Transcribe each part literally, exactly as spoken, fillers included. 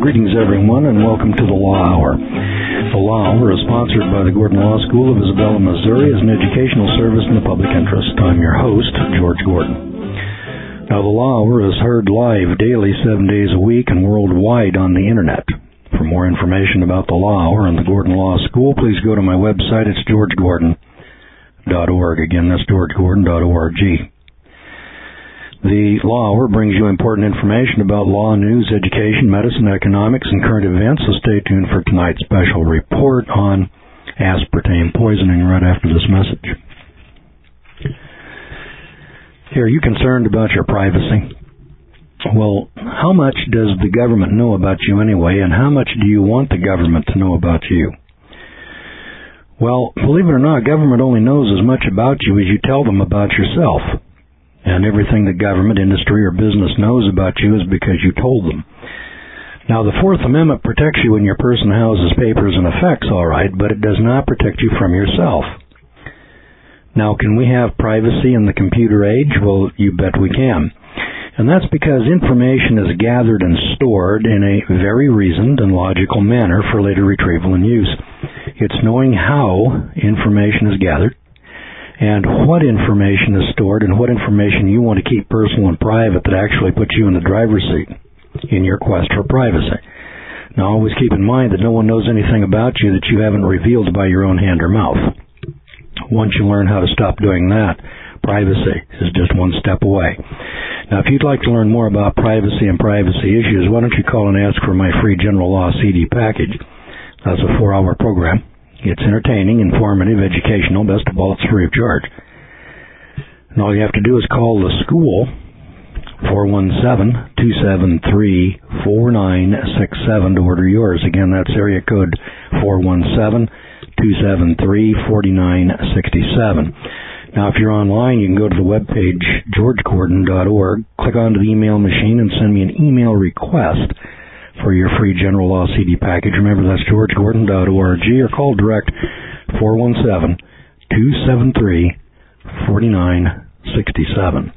Greetings, everyone, and welcome to the Law Hour. The Law Hour is sponsored by the Gordon Law School of Isabella, Missouri, as an educational service in the public interest. I'm your host, George Gordon. Now, the Law Hour is heard live daily, seven days a week, and worldwide on the Internet. For more information about the Law Hour and the Gordon Law School, please go to my website. It's george gordon dot org. Again, that's george gordon dot org. The Law Hour brings you important information about law, news, education, medicine, economics, and current events, so stay tuned for tonight's special report on aspartame poisoning right after this message. Here, are you concerned about your privacy? Well, how much does the government know about you anyway, and how much do you want the government to know about you? Well, believe it or not, government only knows as much about you as you tell them about yourself. And everything the government, industry, or business knows about you is because you told them. Now, the Fourth Amendment protects you when your person houses papers and effects, all right, but it does not protect you from yourself. Now, can we have privacy in the computer age? Well, you bet we can. And that's because information is gathered and stored in a very reasoned and logical manner for later retrieval and use. It's knowing how information is gathered, and what information is stored, and what information you want to keep personal and private that actually puts you in the driver's seat in your quest for privacy. Now, always keep in mind that no one knows anything about you that you haven't revealed by your own hand or mouth. Once you learn how to stop doing that, privacy is just one step away. Now, if you'd like to learn more about privacy and privacy issues, why don't you call and ask for my free general law C D package. That's a four-hour program. It's entertaining, informative, educational. Best of all, it's free of charge. And all you have to do is call the school, four one seven, two seven three, four nine six seven, to order yours. Again, that's area code four one seven, two seven three, four nine six seven. Now, if you're online, you can go to the webpage, george gordon dot org, click onto the email machine, and send me an email request for your free general law C D package. Remember, that's george gordon dot org, or call direct four one seven, two seven three, four nine six seven.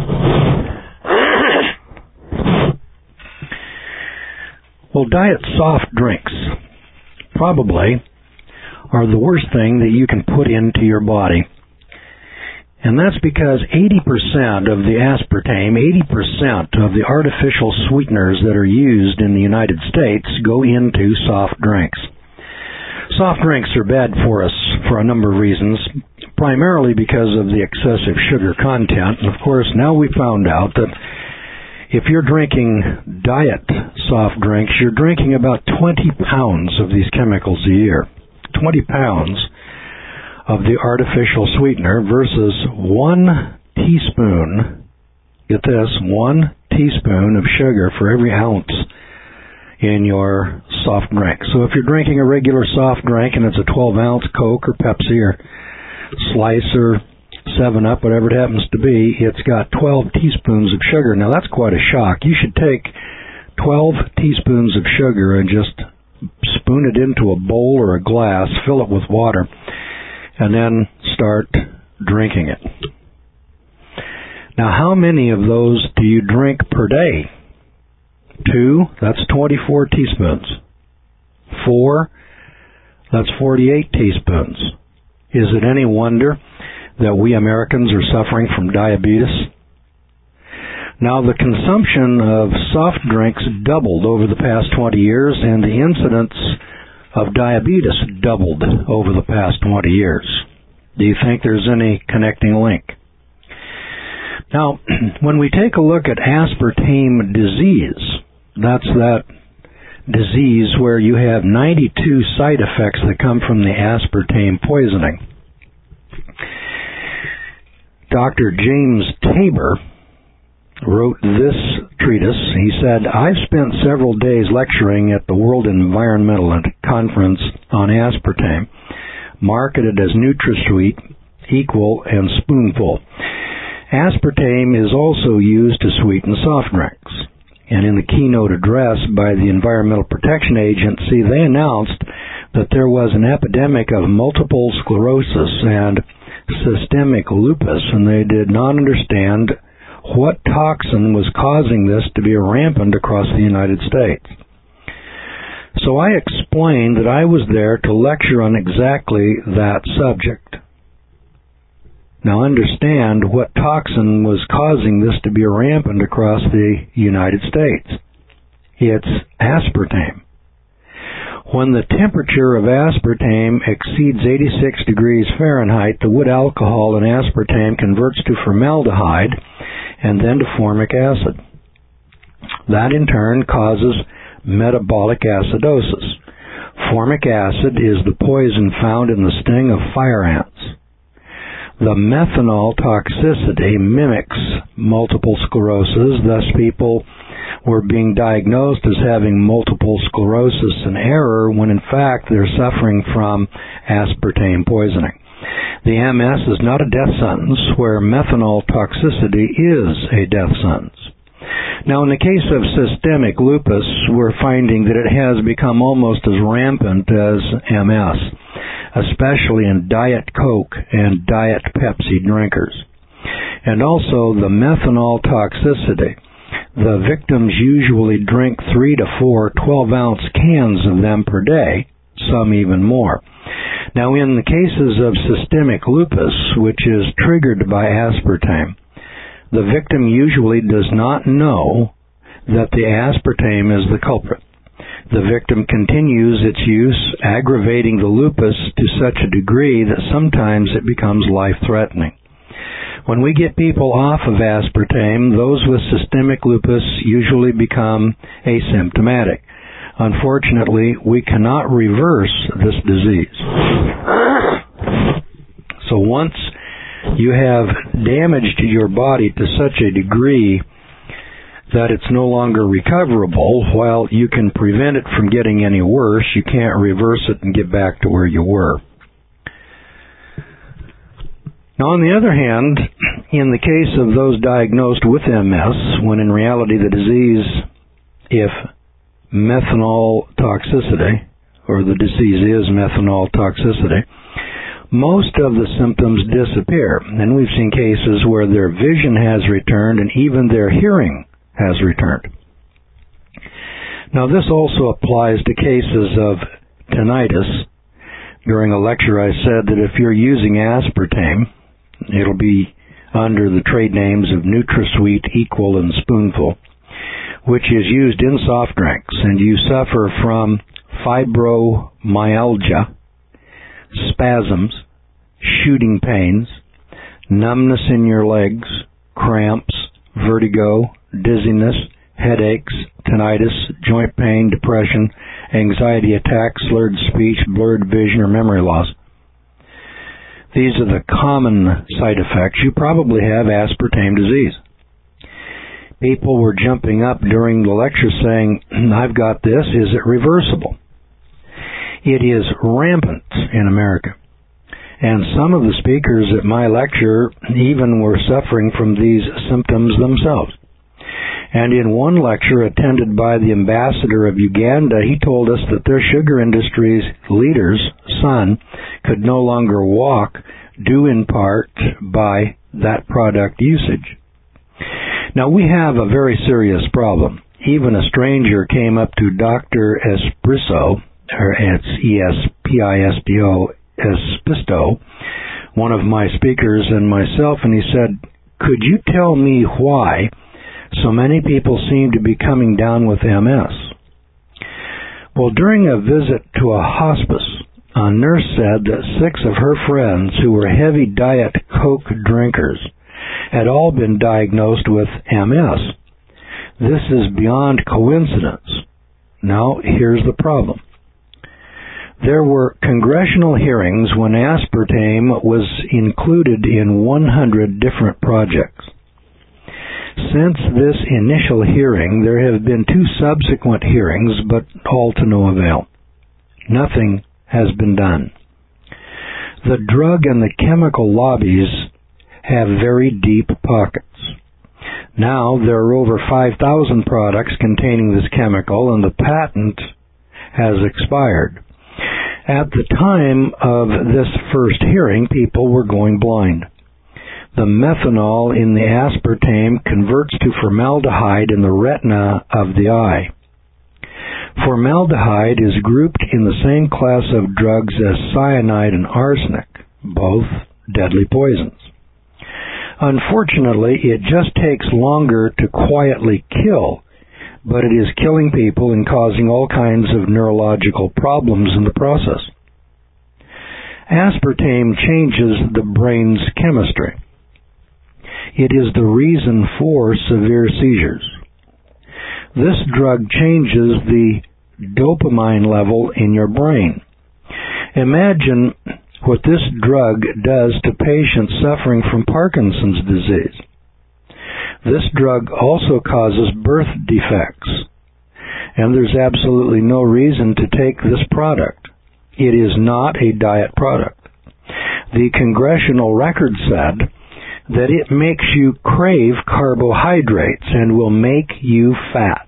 Well, diet soft drinks probably are the worst thing that you can put into your body. And that's because eighty percent of the aspartame, eighty percent of the artificial sweeteners that are used in the United States go into soft drinks. Soft drinks are bad for us for a number of reasons, primarily because of the excessive sugar content. And of course, now we found out that if you're drinking diet soft drinks, you're drinking about twenty pounds of these chemicals a year. twenty pounds of the artificial sweetener versus one teaspoon, get this, one teaspoon of sugar for every ounce in your soft drink. So if you're drinking a regular soft drink and it's a twelve ounce Coke or Pepsi or Slice or seven up, whatever it happens to be, it's got twelve teaspoons of sugar. Now that's quite a shock. You should take twelve teaspoons of sugar and just spoon it into a bowl or a glass, fill it with water, and then start drinking it. Now, how many of those do you drink per day? Two, that's twenty-four teaspoons. Four, that's forty-eight teaspoons. Is it any wonder that we Americans are suffering from diabetes? Now, the consumption of soft drinks doubled over the past twenty years, and the incidence of diabetes doubled over the past twenty years. Do you think there's any connecting link? Now, when we take a look at aspartame disease, that's that disease where you have ninety-two side effects that come from the aspartame poisoning. Doctor James Tabor wrote this treatise. He said, I've spent several days lecturing at the World Environmental Conference on aspartame, marketed as NutraSweet, Equal, and Spoonful. Aspartame is also used to sweeten soft drinks. And in the keynote address by the Environmental Protection Agency, they announced that there was an epidemic of multiple sclerosis and systemic lupus, and they did not understand what toxin was causing this to be rampant across the United States. So I explained that I was there to lecture on exactly that subject. Now understand what toxin was causing this to be rampant across the United States. It's aspartame. When the temperature of aspartame exceeds eighty-six degrees Fahrenheit, the wood alcohol in aspartame converts to formaldehyde and then to formic acid. That in turn causes metabolic acidosis. Formic acid is the poison found in the sting of fire ants. The methanol toxicity mimics multiple sclerosis, thus people were being diagnosed as having multiple sclerosis in error when in fact they're suffering from aspartame poisoning. The M S is not a death sentence, where methanol toxicity is a death sentence. Now, in the case of systemic lupus, we're finding that it has become almost as rampant as M S, especially in Diet Coke and Diet Pepsi drinkers. And also the methanol toxicity. The victims usually drink three to four twelve-ounce cans of them per day, some even more. Now, in the cases of systemic lupus, which is triggered by aspartame, the victim usually does not know that the aspartame is the culprit. The victim continues its use, aggravating the lupus to such a degree that sometimes it becomes life-threatening. When we get people off of aspartame, those with systemic lupus usually become asymptomatic. Unfortunately, we cannot reverse this disease. So once you have damaged your body to such a degree that it's no longer recoverable, while you can prevent it from getting any worse, you can't reverse it and get back to where you were. Now, on the other hand, in the case of those diagnosed with M S, when in reality the disease, if methanol toxicity, or the disease is methanol toxicity, most of the symptoms disappear. And we've seen cases where their vision has returned and even their hearing has returned. Now, this also applies to cases of tinnitus. During a lecture I said that if you're using aspartame, it'll be under the trade names of NutraSweet, Equal, and Spoonful, which is used in soft drinks, and you suffer from fibromyalgia, spasms, shooting pains, numbness in your legs, cramps, vertigo, dizziness, headaches, tinnitus, joint pain, depression, anxiety attacks, slurred speech, blurred vision, or memory loss. These are the common side effects. You probably have aspartame disease. People were jumping up during the lecture saying, I've got this, is it reversible? It is rampant in America. And some of the speakers at my lecture even were suffering from these symptoms themselves. And in one lecture attended by the ambassador of Uganda, he told us that their sugar industry's leader's son could no longer walk, due in part by that product usage. Now, we have a very serious problem. Even a stranger came up to Doctor Espisto, or it's E S P I S T O, Espisto, one of my speakers, and myself, and he said, could you tell me why so many people seem to be coming down with M S? Well, during a visit to a hospice, a nurse said that six of her friends who were heavy Diet Coke drinkers had all been diagnosed with M S. This is beyond coincidence. Now, here's the problem. There were congressional hearings when aspartame was included in one hundred different projects. Since this initial hearing, there have been two subsequent hearings, but all to no avail. Nothing has been done. The drug and the chemical lobbies have very deep pockets. Now, there are over five thousand products containing this chemical, and the patent has expired. At the time of this first hearing, people were going blind. The methanol in the aspartame converts to formaldehyde in the retina of the eye. Formaldehyde is grouped in the same class of drugs as cyanide and arsenic, both deadly poisons. Unfortunately, it just takes longer to quietly kill, but it is killing people and causing all kinds of neurological problems in the process. Aspartame changes the brain's chemistry. It is the reason for severe seizures. This drug changes the dopamine level in your brain. Imagine what this drug does to patients suffering from Parkinson's disease. This drug also causes birth defects, and there's absolutely no reason to take this product. It is not a diet product. The congressional record said that it makes you crave carbohydrates and will make you fat.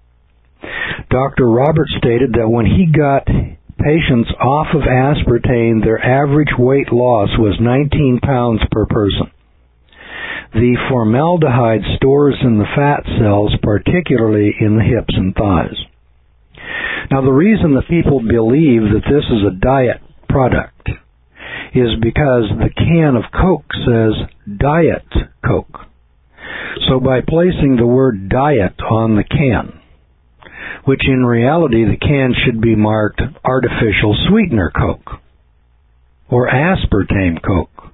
Doctor Roberts stated that when he got patients off of aspartame, their average weight loss was nineteen pounds per person. The formaldehyde stores in the fat cells, particularly in the hips and thighs. Now, the reason that people believe that this is a diet product is because the can of Coke says Diet Coke. So by placing the word diet on the can, which in reality the can should be marked artificial sweetener Coke or aspartame Coke.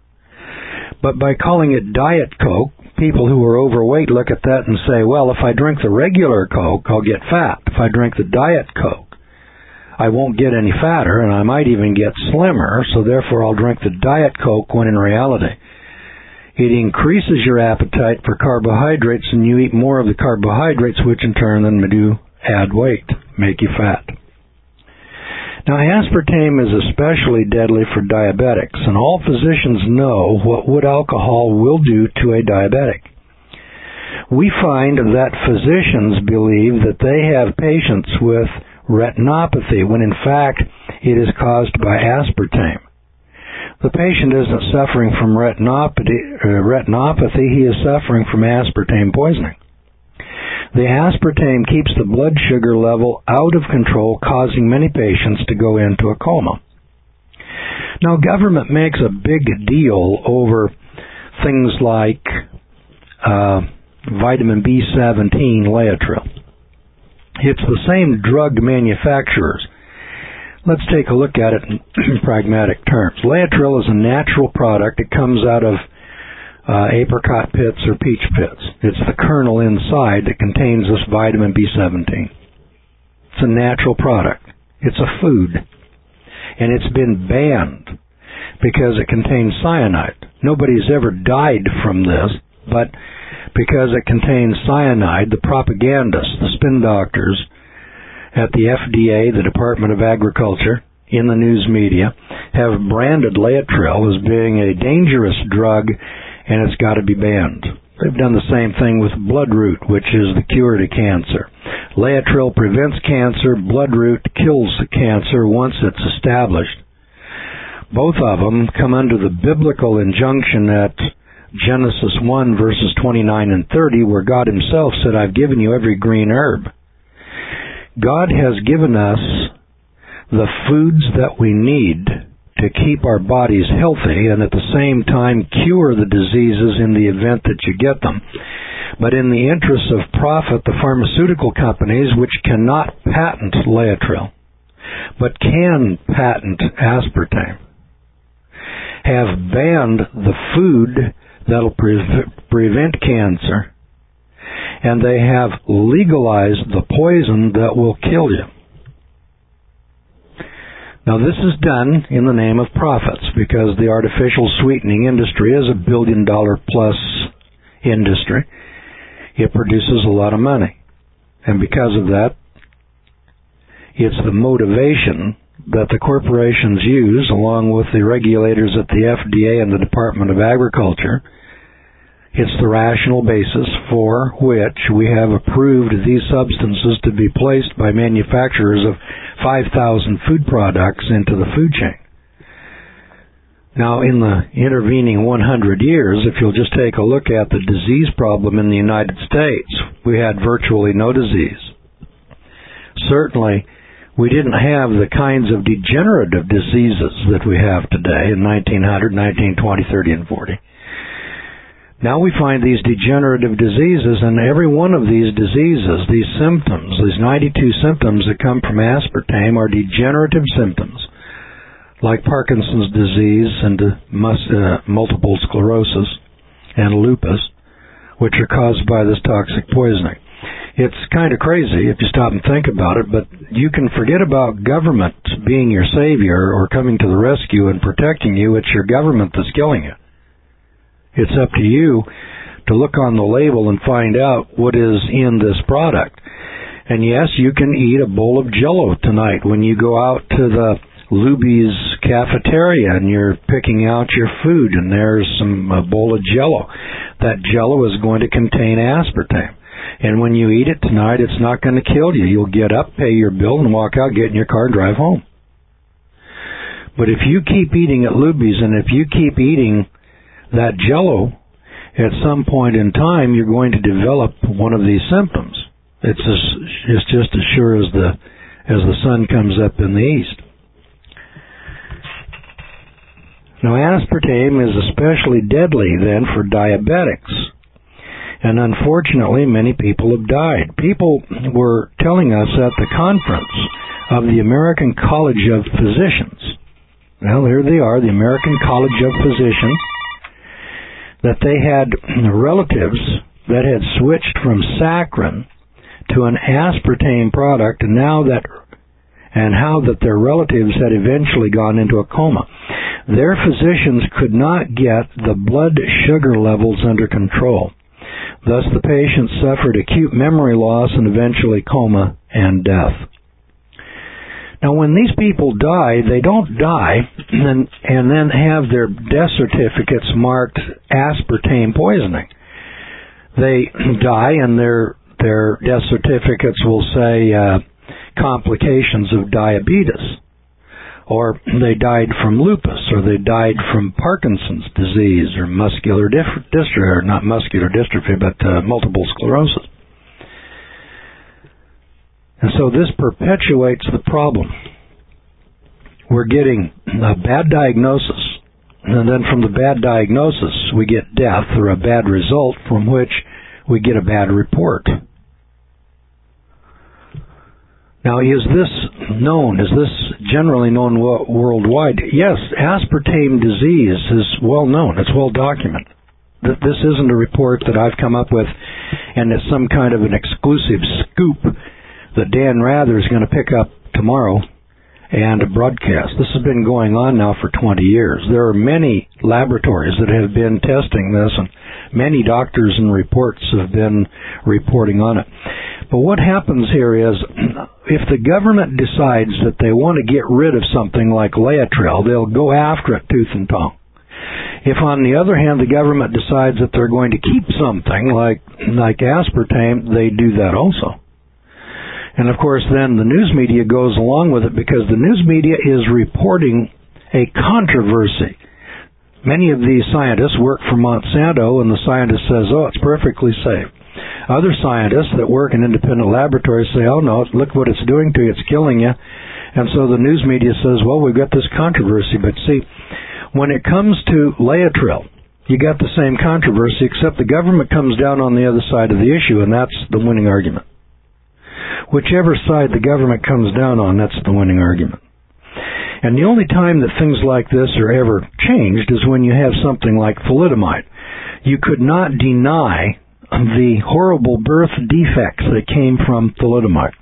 But by calling it Diet Coke, people who are overweight look at that and say, well, if I drink the regular Coke, I'll get fat. If I drink the Diet Coke, I won't get any fatter, and I might even get slimmer, so therefore I'll drink the Diet Coke, when in reality it increases your appetite for carbohydrates, and you eat more of the carbohydrates, which in turn then do add weight, make you fat. Now, aspartame is especially deadly for diabetics, and all physicians know what wood alcohol will do to a diabetic. We find that physicians believe that they have patients with retinopathy, when in fact it is caused by aspartame. The patient isn't suffering from retinopathy, uh, retinopathy, he is suffering from aspartame poisoning. The aspartame keeps the blood sugar level out of control, causing many patients to go into a coma. Now, government makes a big deal over things like uh, vitamin B seventeen, Laetrile. It's the same drug manufacturers. Let's take a look at it in pragmatic terms. Laetrile is a natural product. It comes out of uh, apricot pits or peach pits. It's the kernel inside that contains this vitamin B seventeen. It's a natural product. It's a food. And it's been banned because it contains cyanide. Nobody's ever died from this, but because it contains cyanide, the propagandists, the spin doctors at the F D A, the Department of Agriculture, in the news media, have branded Laetrile as being a dangerous drug, and it's got to be banned. They've done the same thing with Bloodroot, which is the cure to cancer. Laetrile prevents cancer. Bloodroot kills the cancer once it's established. Both of them come under the biblical injunction at Genesis one, verses twenty-nine and thirty, where God himself said, I've given you every green herb. God has given us the foods that we need to keep our bodies healthy and at the same time cure the diseases in the event that you get them. But in the interests of profit, the pharmaceutical companies, which cannot patent Laetrile, but can patent aspartame, have banned the food that'll pre- prevent cancer, and they have legalized the poison that will kill you. Now, this is done in the name of profits, because the artificial sweetening industry is a billion dollar plus industry. It produces a lot of money. And because of that, it's the motivation that the corporations use, along with the regulators at the F D A and the Department of Agriculture. It's the rational basis for which we have approved these substances to be placed by manufacturers of five thousand food products into the food chain. Now, in the intervening one hundred years, if you'll just take a look at the disease problem in the United States, we had virtually no disease. certainly we didn't have the kinds of degenerative diseases that we have today in nineteen hundred, nineteen twenty, thirty, and forty. Now we find these degenerative diseases, and every one of these diseases, these symptoms, these ninety-two symptoms that come from aspartame are degenerative symptoms, like Parkinson's disease and uh, mus- uh, multiple sclerosis and lupus, which are caused by this toxic poisoning. It's kind of crazy if you stop and think about it, but you can forget about government being your savior or coming to the rescue and protecting you. It's your government that's killing you. It's up to you to look on the label and find out what is in this product. And yes, you can eat a bowl of Jell-O tonight when you go out to the Luby's cafeteria and you're picking out your food, and there's some a bowl of Jell-O. That Jell-O is going to contain aspartame. And when you eat it tonight, it's not going to kill you. You'll get up, pay your bill, and walk out, get in your car, drive home. But if you keep eating at Luby's, and if you keep eating that Jell-O, at some point in time, you're going to develop one of these symptoms. It's as, it's just as sure as the as the sun comes up in the east. Now, aspartame is especially deadly then for diabetics. And unfortunately, many people have died. People were telling us at the conference of the American College of Physicians, well, here they are, the American College of Physicians, that they had relatives that had switched from saccharin to an aspartame product, and now that, and how that their relatives had eventually gone into a coma. Their physicians could not get the blood sugar levels under control. Thus, the patient suffered acute memory loss and eventually coma and death. Now, when these people die, they don't die and, and then have their death certificates marked aspartame poisoning. They die and their their death certificates will say uh, complications of diabetes, or they died from lupus, or they died from Parkinson's disease, or muscular dystrophy, or not muscular dystrophy, but uh, multiple sclerosis. And so this perpetuates the problem. We're getting a bad diagnosis, and then from the bad diagnosis we get death, or a bad result from which we get a bad report. Now, is this known? Is this generally known worldwide? Yes, aspartame disease is well known. It's well documented. This isn't a report that I've come up with and it's some kind of an exclusive scoop that Dan Rather is going to pick up tomorrow and broadcast. This has been going on now for twenty years. There are many laboratories that have been testing this, and many doctors and reports have been reporting on it. But what happens here is, if the government decides that they want to get rid of something like Laetrile, they'll go after it tooth and tongue. If, on the other hand, the government decides that they're going to keep something like like aspartame, they do that also. And, of course, then the news media goes along with it because the news media is reporting a controversy. Many of these scientists work for Monsanto, and the scientist says, oh, it's perfectly safe. Other scientists that work in independent laboratories say, oh, no, look what it's doing to you, it's killing you. And so the news media says, well, we've got this controversy. But see, when it comes to Laetrile, you got the same controversy, except the government comes down on the other side of the issue, and that's the winning argument. Whichever side the government comes down on, that's the winning argument. And the only time that things like this are ever changed is when you have something like thalidomide. You could not deny the horrible birth defects that came from thalidomide.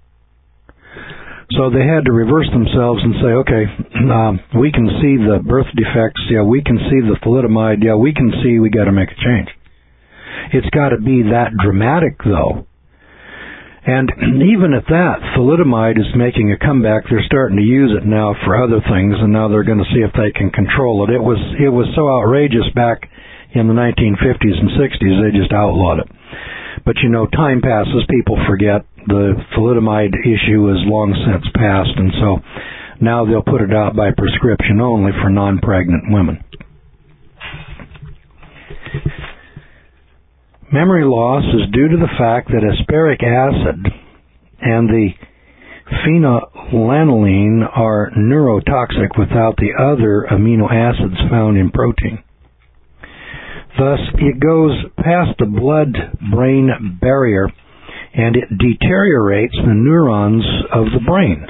So they had to reverse themselves and say, okay, uh, we can see the birth defects, yeah, we can see the thalidomide, yeah, we can see we got to make a change. It's got to be that dramatic, though. And even at that, thalidomide is making a comeback. They're starting to use it now for other things, and now they're going to see if they can control it. It was it was so outrageous back in the nineteen fifties and sixties, they just outlawed it. But, you know, time passes, people forget. The thalidomide issue is long since passed, and so now they'll put it out by prescription only for non-pregnant women. Memory loss is due to the fact that aspartic acid and the phenylalanine are neurotoxic without the other amino acids found in protein. Thus, it goes past the blood-brain barrier and it deteriorates the neurons of the brain.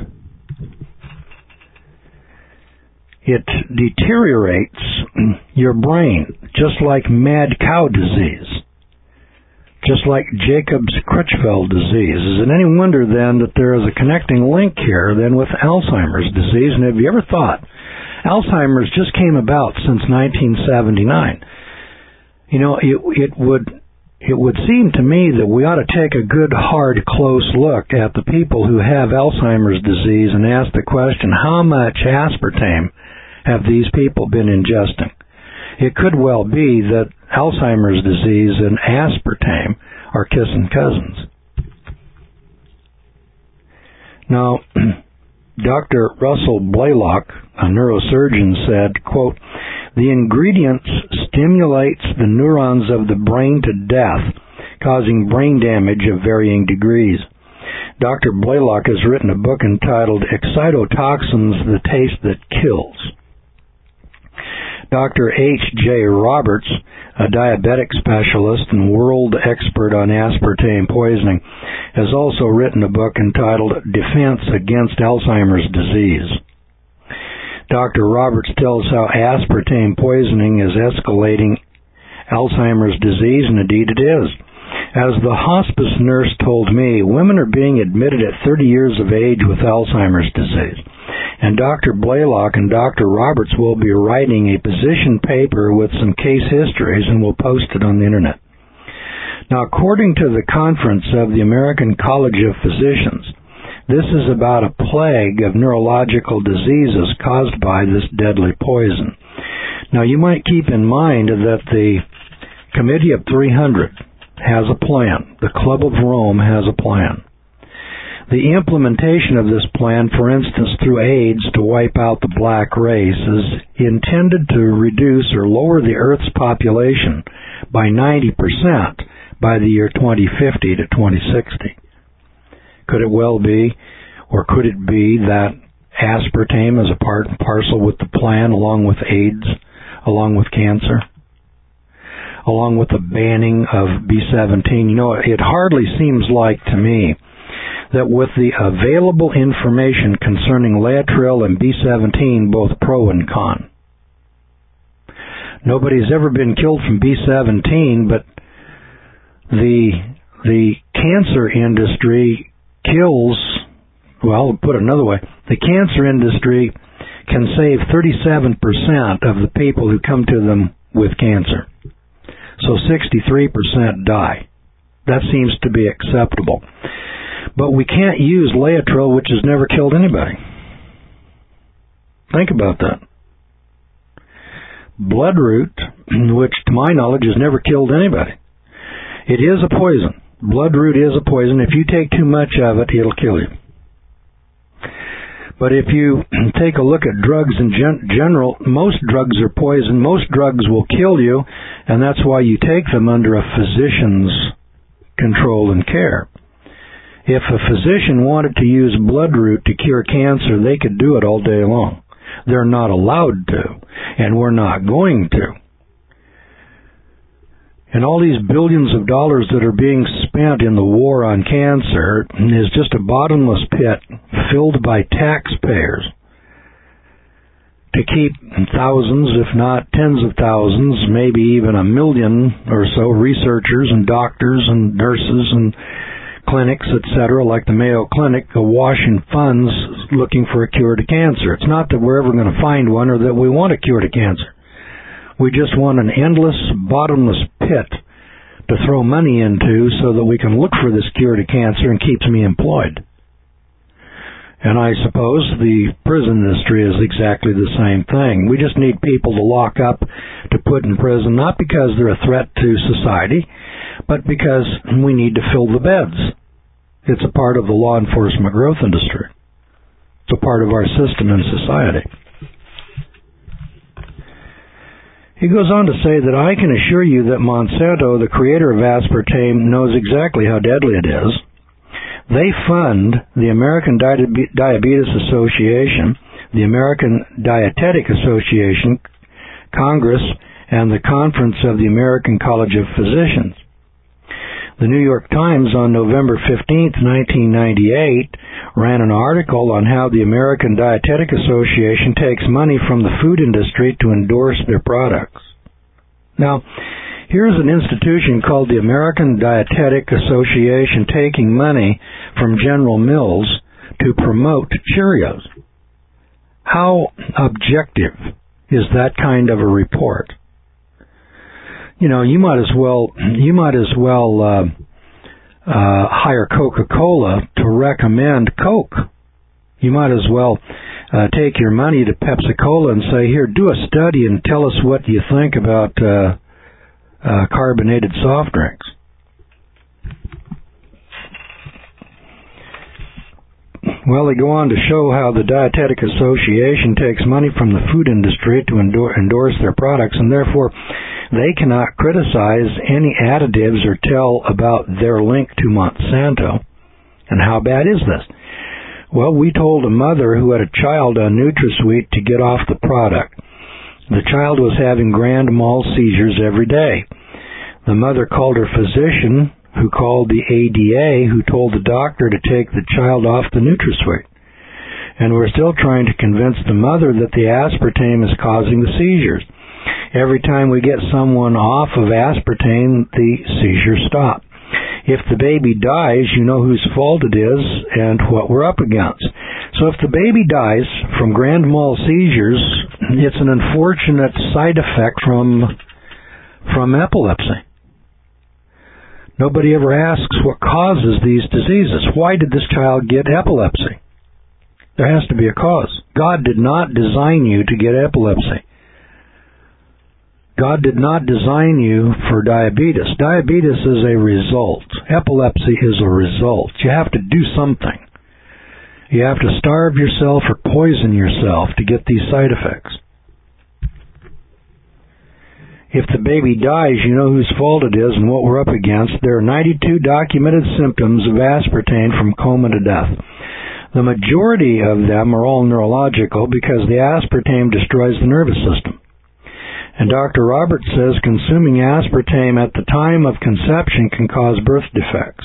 It deteriorates your brain, just like mad cow disease, just like Jacob's Creutzfeldt disease. Is it any wonder then that there is a connecting link here then with Alzheimer's disease? And have you ever thought Alzheimer's just came about since nineteen seventy-nine? You know, it, it would it would seem to me that we ought to take a good, hard, close look at the people who have Alzheimer's disease and ask the question, how much aspartame have these people been ingesting? It could well be that Alzheimer's disease and aspartame are kissing cousins. Now, Doctor Russell Blaylock, a neurosurgeon, said, quote, "The ingredient stimulates the neurons of the brain to death, causing brain damage of varying degrees. Doctor Blaylock has written a book entitled Excitotoxins, the Taste That Kills." Doctor H J Roberts, a diabetic specialist and world expert on aspartame poisoning, has also written a book entitled Defense Against Alzheimer's Disease. Doctor Roberts tells how aspartame poisoning is escalating Alzheimer's disease, and indeed it is. As the hospice nurse told me, women are being admitted at thirty years of age with Alzheimer's disease. And Doctor Blaylock and Doctor Roberts will be writing a position paper with some case histories, and will post it on the internet. Now, according to the conference of the American College of Physicians, this is about a plague of neurological diseases caused by this deadly poison. Now, you might keep in mind that the Committee of three hundred has a plan. The Club of Rome has a plan. The implementation of this plan, for instance, through AIDS to wipe out the black race, is intended to reduce or lower the Earth's population by ninety percent by the year twenty fifty to twenty sixty. Could it well be, or could it be, that aspartame is a part and parcel with the plan, along with AIDS, along with cancer, along with the banning of B seventeen? You know, it hardly seems like to me that with the available information concerning Laetrile and B seventeen, both pro and con. Nobody's ever been killed from B seventeen, but the the cancer industry kills, well, put it another way, the cancer industry can save thirty-seven percent of the people who come to them with cancer. So sixty-three percent die. That seems to be acceptable. But we can't use Laetrile, which has never killed anybody. Think about that. Bloodroot, which to my knowledge has never killed anybody. It is a poison. Bloodroot is a poison. If you take too much of it, it'll kill you. But if you take a look at drugs in gen- general, most drugs are poison. Most drugs will kill you, and that's why you take them under a physician's control and care. If a physician wanted to use bloodroot to cure cancer, they could do it all day long. They're not allowed to, and we're not going to. And all these billions of dollars that are being spent in the war on cancer is just a bottomless pit filled by taxpayers to keep thousands, if not tens of thousands, maybe even a million or so researchers and doctors and nurses and clinics, et cetera, like the Mayo Clinic, awash in funds looking for a cure to cancer. It's not that we're ever going to find one or that we want a cure to cancer. We just want an endless, bottomless pit to throw money into so that we can look for this cure to cancer and keeps me employed. And I suppose the prison industry is exactly the same thing. We just need people to lock up, to put in prison, not because they're a threat to society, but because we need to fill the beds. It's a part of the law enforcement growth industry. It's a part of our system and society. He goes on to say that I can assure you that Monsanto, the creator of aspartame, knows exactly how deadly it is. They fund the American Diabetes Association, the American Dietetic Association, Congress, and the Conference of the American College of Physicians. The New York Times on November fifteenth, nineteen ninety-eight, ran an article on how the American Dietetic Association takes money from the food industry to endorse their products. Now, here's an institution called the American Dietetic Association taking money from General Mills to promote Cheerios. How objective is that kind of a report? You know, you might as well you might as well uh, uh, hire Coca-Cola to recommend Coke. You might as well uh, take your money to Pepsi-Cola and say, here, do a study and tell us what you think about uh, uh, carbonated soft drinks. Well, they go on to show how the Dietetic Association takes money from the food industry to endor- endorse their products, and therefore they cannot criticize any additives or tell about their link to Monsanto. And how bad is this? Well, we told a mother who had a child on NutraSweet to get off the product. The child was having grand mal seizures every day. The mother called her physician, who called the A D A, who told the doctor to take the child off the NutraSweet. And we're still trying to convince the mother that the aspartame is causing the seizures. Every time we get someone off of aspartame, the seizures stop. If the baby dies, you know whose fault it is and what we're up against. So if the baby dies from grand mal seizures, it's an unfortunate side effect from from epilepsy. Nobody ever asks what causes these diseases. Why did this child get epilepsy? There has to be a cause. God did not design you to get epilepsy. God did not design you for diabetes. Diabetes is a result. Epilepsy is a result. You have to do something. You have to starve yourself or poison yourself to get these side effects. If the baby dies, you know whose fault it is and what we're up against. There are ninety-two documented symptoms of aspartame from coma to death. The majority of them are all neurological because the aspartame destroys the nervous system. And Doctor Roberts says consuming aspartame at the time of conception can cause birth defects.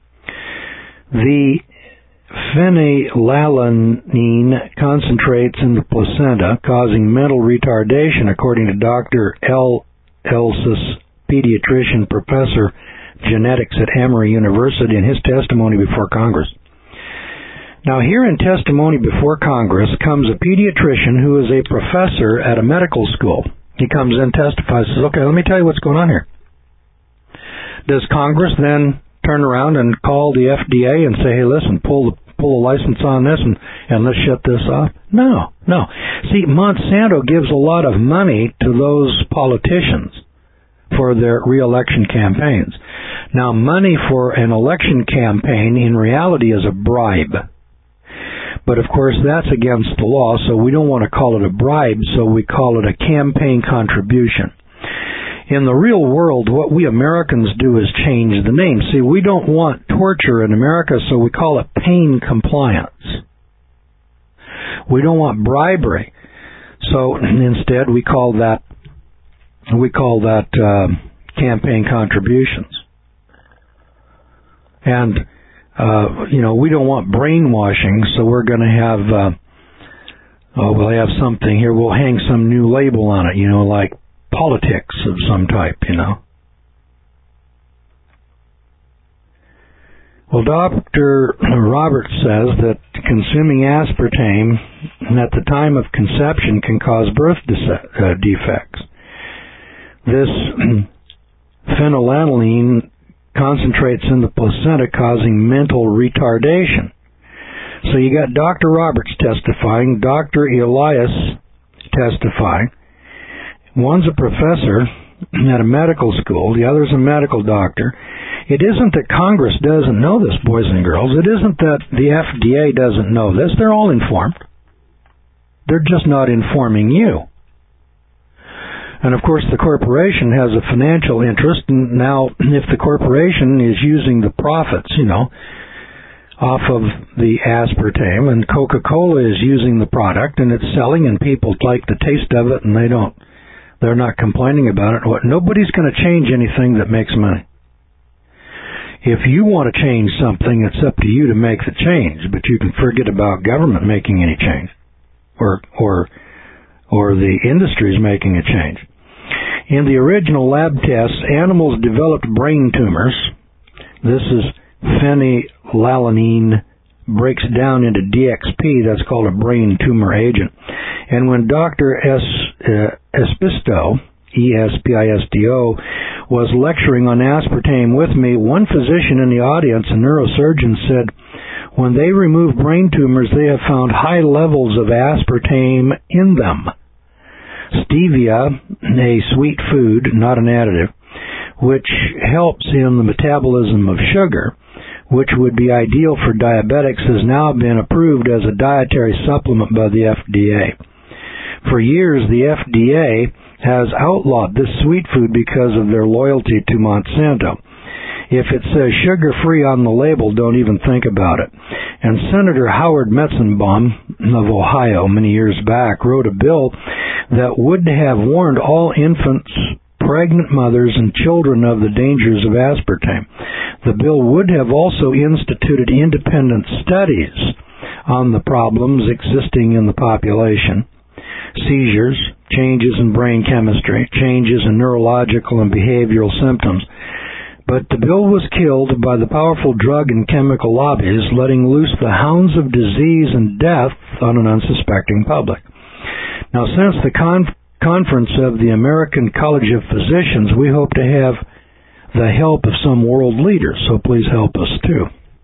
The phenylalanine concentrates in the placenta, causing mental retardation, according to Doctor L. Elsis, pediatrician, professor genetics at Emory University, in his testimony before Congress. Now, here in testimony before Congress comes a pediatrician who is a professor at a medical school. He comes in, testifies, says, okay, let me tell you what's going on here. Does Congress then turn around and call the F D A and say, hey, listen, pull the pull a license on this and, and let's shut this off? No, no. See, Monsanto gives a lot of money to those politicians for their re-election campaigns. Now, money for an election campaign in reality is a bribe. But, of course, that's against the law, so we don't want to call it a bribe, so we call it a campaign contribution. In the real world, what we Americans do is change the name. See, we don't want torture in America, so we call it pain compliance. We don't want bribery, so instead we call that we call that uh, campaign contributions. And Uh, you know, we don't want brainwashing, so we're going to have, uh, oh, we'll have something here. We'll hang some new label on it, you know, like politics of some type, you know. Well, Doctor Roberts says that consuming aspartame at the time of conception can cause birth de- uh, defects. This phenylalanine concentrates in the placenta, causing mental retardation. So you got Doctor Roberts testifying, Doctor Elias testifying. One's a professor at a medical school, the other's a medical doctor. It isn't that Congress doesn't know this, boys and girls. It isn't that the F D A doesn't know this. They're all informed. They're just not informing you. And, of course, the corporation has a financial interest. And now, if the corporation is using the profits, you know, off of the aspartame, and Coca-Cola is using the product, and it's selling, and people like the taste of it, and they don't. They're not complaining about it. What? Nobody's going to change anything that makes money. If you want to change something, it's up to you to make the change, but you can forget about government making any change, or or or the industry's making a change. In the original lab tests, animals developed brain tumors. This is phenylalanine breaks down into D X P. That's called a brain tumor agent. And when Doctor S, uh, Espisto, E S P I S T O, was lecturing on aspartame with me, one physician in the audience, a neurosurgeon, said, when they remove brain tumors, they have found high levels of aspartame in them. Stevia, a sweet food, not an additive, which helps in the metabolism of sugar, which would be ideal for diabetics, has now been approved as a dietary supplement by the F D A. For years, the F D A has outlawed this sweet food because of their loyalty to Monsanto. If it says sugar-free on the label, don't even think about it. And Senator Howard Metzenbaum of Ohio, many years back, wrote a bill that would have warned all infants, pregnant mothers, and children of the dangers of aspartame. The bill would have also instituted independent studies on the problems existing in the population. Seizures, changes in brain chemistry, changes in neurological and behavioral symptoms. But the bill was killed by the powerful drug and chemical lobbies, letting loose the hounds of disease and death on an unsuspecting public. Now, since the con- conference of the American College of Physicians, we hope to have the help of some world leaders, so please help us too.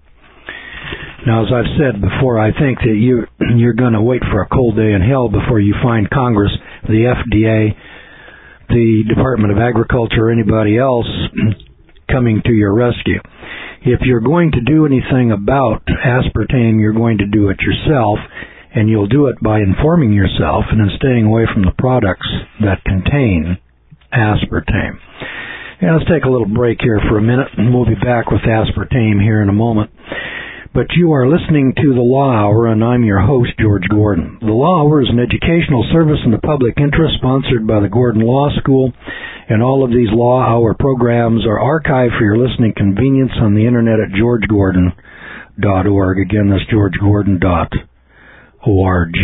Now, as I've said before, I think that you, you're going to wait for a cold day in hell before you find Congress, the F D A, the Department of Agriculture, or anybody else coming to your rescue. If you're going to do anything about aspartame, you're going to do it yourself, and you'll do it by informing yourself and then staying away from the products that contain aspartame. Yeah, let's take a little break here for a minute, and we'll be back with aspartame here in a moment. But you are listening to The Law Hour, and I'm your host, George Gordon. The Law Hour is an educational service in the public interest sponsored by the Gordon Law School, and all of these Law Hour programs are archived for your listening convenience on the internet at george gordon dot org. Again, that's george gordon dot org.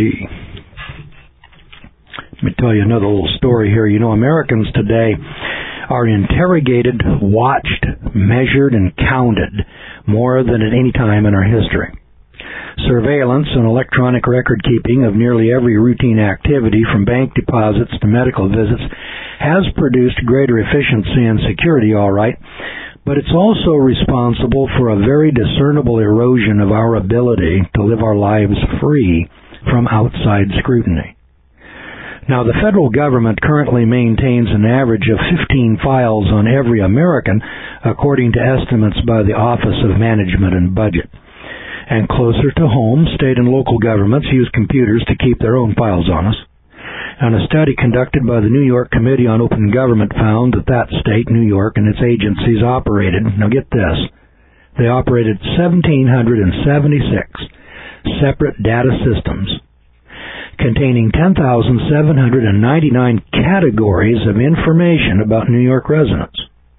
Let me tell you another little story here. You know, Americans today are interrogated, watched, measured, and counted more than at any time in our history. Surveillance and electronic record keeping of nearly every routine activity, from bank deposits to medical visits, has produced greater efficiency and security, all right, but it's also responsible for a very discernible erosion of our ability to live our lives free from outside scrutiny. Now, the federal government currently maintains an average of fifteen files on every American, according to estimates by the Office of Management and Budget. And closer to home, state and local governments use computers to keep their own files on us. And a study conducted by the New York Committee on Open Government found that that state, New York, and its agencies operated, now get this, they operated one thousand seven hundred seventy-six separate data systems containing ten thousand seven hundred ninety-nine categories of information about New York residents.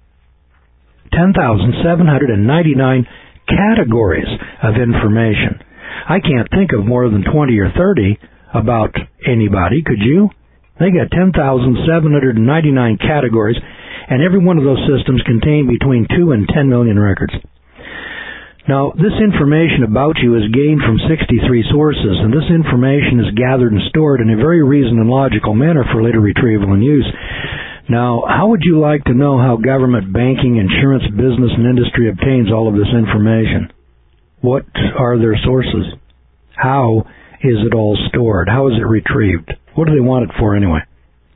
ten thousand seven hundred ninety-nine categories of information. I can't think of more than twenty or thirty about anybody, could you? They got ten thousand seven hundred ninety-nine categories, and every one of those systems contained between two and ten million records. Now, this information about you is gained from sixty-three sources, and this information is gathered and stored in a very reasoned and logical manner for later retrieval and use. Now, how would you like to know how government, banking, insurance, business, and industry obtains all of this information? What are their sources? How is it all stored? How is it retrieved? What do they want it for anyway?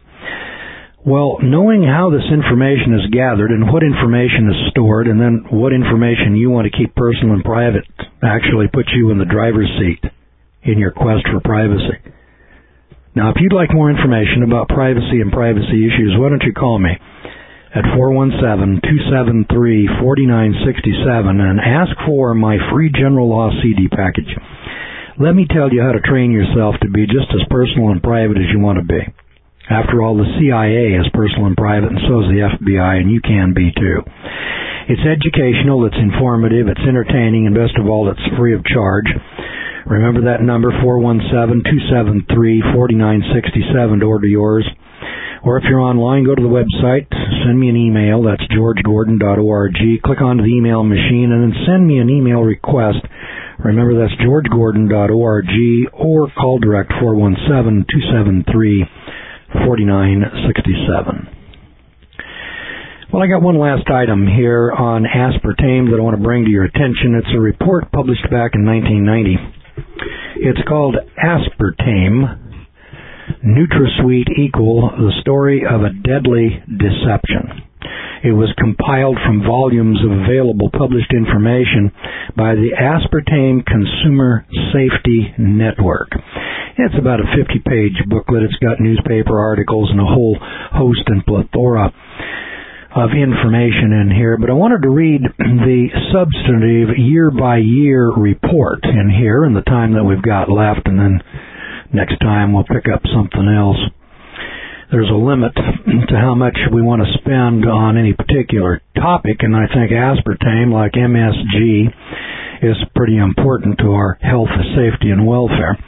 Well, knowing how this information is gathered and what information is stored, and then what information you want to keep personal and private, actually puts you in the driver's seat in your quest for privacy. Now, if you'd like more information about privacy and privacy issues, why don't you call me? at four one seven, two seven three, four nine six seven and ask for my free general law C D package. Let me tell you how to train yourself to be just as personal and private as you want to be. After all, the C I A is personal and private, and so is the F B I, and you can be too. It's educational, it's informative, it's entertaining, and best of all, it's free of charge. Remember that number, four one seven, two seven three, four nine six seven, to order yours. Or if you're online, go to the website, send me an email, that's george gordon dot org. Click onto the email machine, and then send me an email request. Remember, that's george gordon dot org, or call direct four one seven, two seven three, four nine six seven. Well, I got one last item here on aspartame that I want to bring to your attention. It's a report published back in nineteen ninety. It's called Aspartame, NutraSweet Equal, the Story of a Deadly Deception. It was compiled from volumes of available published information by the Aspartame Consumer Safety Network. It's about a fifty-page booklet. It's got newspaper articles and a whole host and plethora of information in here, but I wanted to read the substantive year-by-year report in here in the time that we've got left, and then next time we'll pick up something else. There's a limit to how much we want to spend on any particular topic, and I think aspartame, like M S G, is pretty important to our health, safety, and welfare.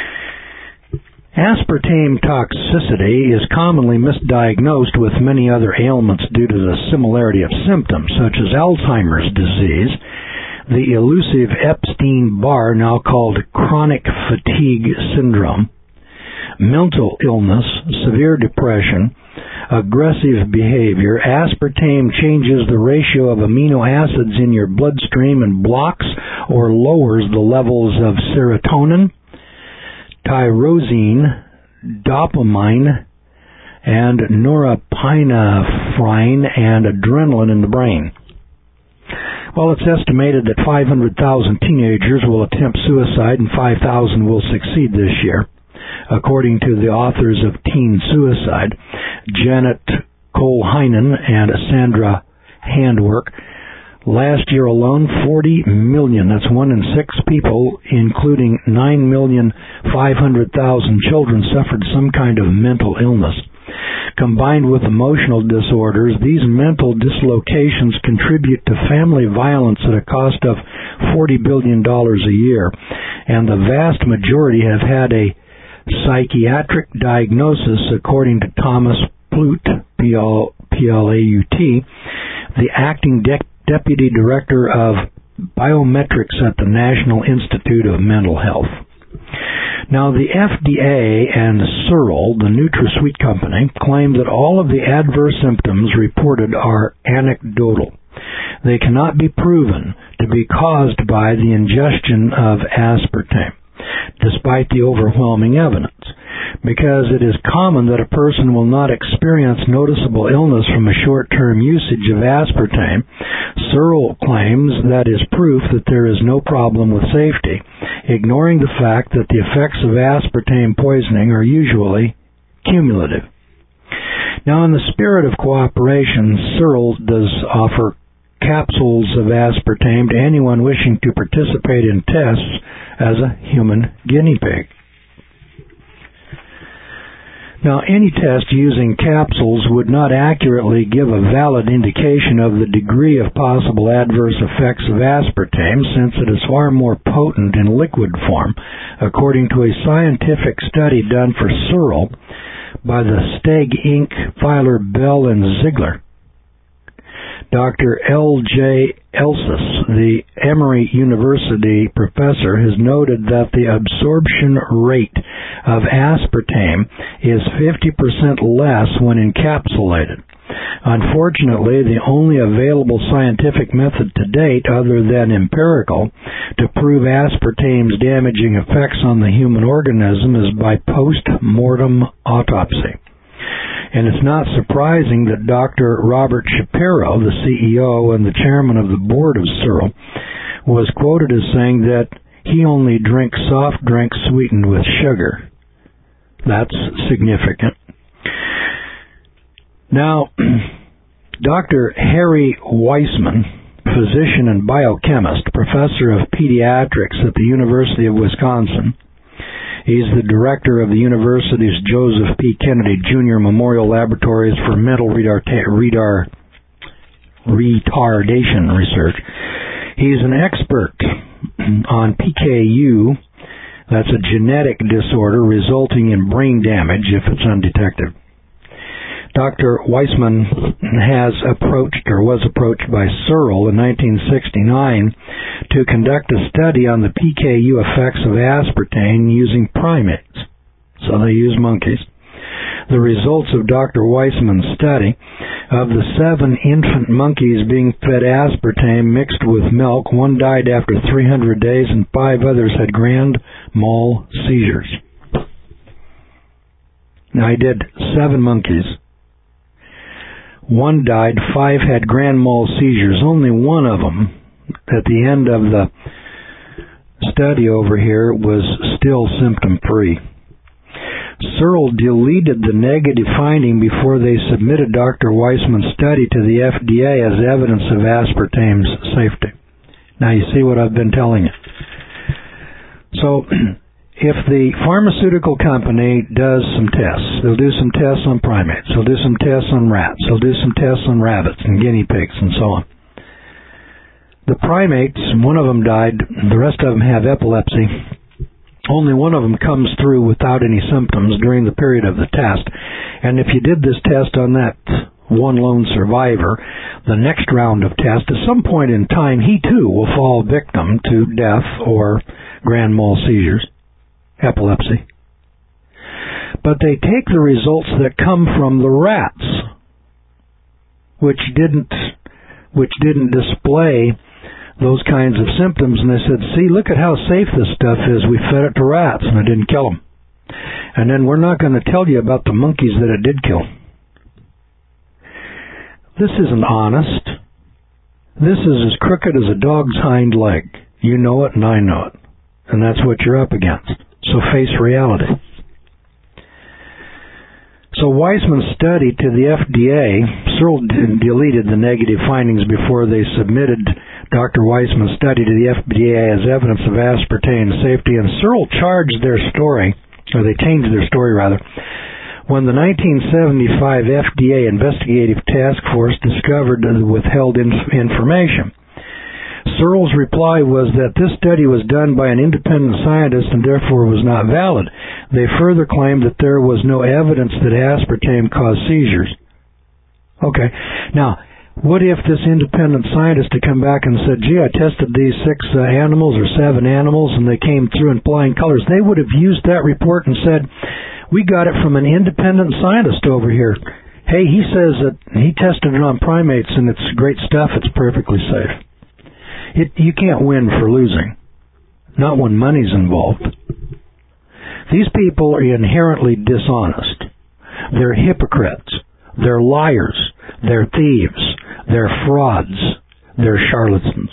Aspartame toxicity is commonly misdiagnosed with many other ailments due to the similarity of symptoms, such as Alzheimer's disease, the elusive Epstein-Barr, now called chronic fatigue syndrome, mental illness, severe depression, aggressive behavior. Aspartame changes the ratio of amino acids in your bloodstream and blocks or lowers the levels of serotonin, tyrosine, dopamine, and norepinephrine and adrenaline in the brain. Well, it's estimated that five hundred thousand teenagers will attempt suicide and five thousand will succeed this year, according to the authors of Teen Suicide, Janet Colheinen and Sandra Handwerk. Last year alone, forty million, that's one in six people, including nine million five hundred thousand children, suffered some kind of mental illness. Combined with emotional disorders, these mental dislocations contribute to family violence at a cost of forty billion dollars a year, and the vast majority have had a psychiatric diagnosis, according to Thomas Plaut, P L A U T, the acting de- Deputy Director of Biometrics at the National Institute of Mental Health. Now, the F D A and Searle, the NutraSweet company, claim that all of the adverse symptoms reported are anecdotal. They cannot be proven to be caused by the ingestion of aspartame, despite the overwhelming evidence, because it is common that a person will not experience noticeable illness from a short-term usage of aspartame. Searle claims that is proof that there is no problem with safety, ignoring the fact that the effects of aspartame poisoning are usually cumulative. Now, in the spirit of cooperation, Searle does offer capsules of aspartame to anyone wishing to participate in tests as a human guinea pig. Now, any test using capsules would not accurately give a valid indication of the degree of possible adverse effects of aspartame, since it is far more potent in liquid form, according to a scientific study done for Searle by the Steg Incorporated, Filer, Bell, and Ziegler. Doctor L J Elsis, the Emory University professor, has noted that the absorption rate of aspartame is fifty percent less when encapsulated. Unfortunately, the only available scientific method to date, other than empirical, to prove aspartame's damaging effects on the human organism is by post-mortem autopsy. And it's not surprising that Doctor Robert Shapiro, the C E O and the chairman of the board of Searle, was quoted as saying that he only drinks soft drinks sweetened with sugar. That's significant. Now, Doctor Harry Weissman, physician and biochemist, professor of pediatrics at the University of Wisconsin. He's the director of the university's Joseph P. Kennedy Junior Memorial Laboratories for Mental Retarda- Retar- Retardation Research. He's an expert on P K U, that's a genetic disorder resulting in brain damage if it's undetected. Doctor Weissman has approached or was approached by Searle in nineteen sixty-nine to conduct a study on the P K U effects of aspartame using primates. So they use monkeys. The results of Doctor Weissman's study: of the seven infant monkeys being fed aspartame mixed with milk, one died after three hundred days and five others had grand mal seizures. Now he did seven monkeys. One died, five had grand mal seizures. Only one of them, at the end of the study over here, was still symptom-free. Searle deleted the negative finding before they submitted Doctor Weissman's study to the F D A as evidence of aspartame's safety. Now you see what I've been telling you. So, if the pharmaceutical company does some tests, they'll do some tests on primates, they'll do some tests on rats, they'll do some tests on rabbits and guinea pigs and so on. The primates, one of them died, the rest of them have epilepsy. Only one of them comes through without any symptoms during the period of the test. And if you did this test on that one lone survivor, the next round of tests, at some point in time, he too will fall victim to death or grand mal seizures, epilepsy. But they take the results that come from the rats, which didn't, which didn't display those kinds of symptoms, and they said, see, look at how safe this stuff is. We fed it to rats, and it didn't kill them. And then we're not going to tell you about the monkeys that it did kill. This isn't honest. This is as crooked as a dog's hind leg. You know it, and I know it. And that's what you're up against. So face reality. So Weissman's study to the F D A, Searle deleted the negative findings before they submitted Doctor Weissman's study to the F D A as evidence of aspartame safety, and Searle charged their story, or they changed their story rather, when the nineteen seventy-five F D A Investigative Task Force discovered the withheld inf- information. Searle's reply was that this study was done by an independent scientist and therefore was not valid. They further claimed that there was no evidence that aspartame caused seizures. Okay, now, what if this independent scientist had come back and said, gee, I tested these six uh, animals or seven animals and they came through in flying colors? They would have used that report and said, we got it from an independent scientist over here. Hey, he says that he tested it on primates and it's great stuff, it's perfectly safe. It, you can't win for losing, not when money's involved. These people are inherently dishonest. They're hypocrites. They're liars. They're thieves. They're frauds. They're charlatans.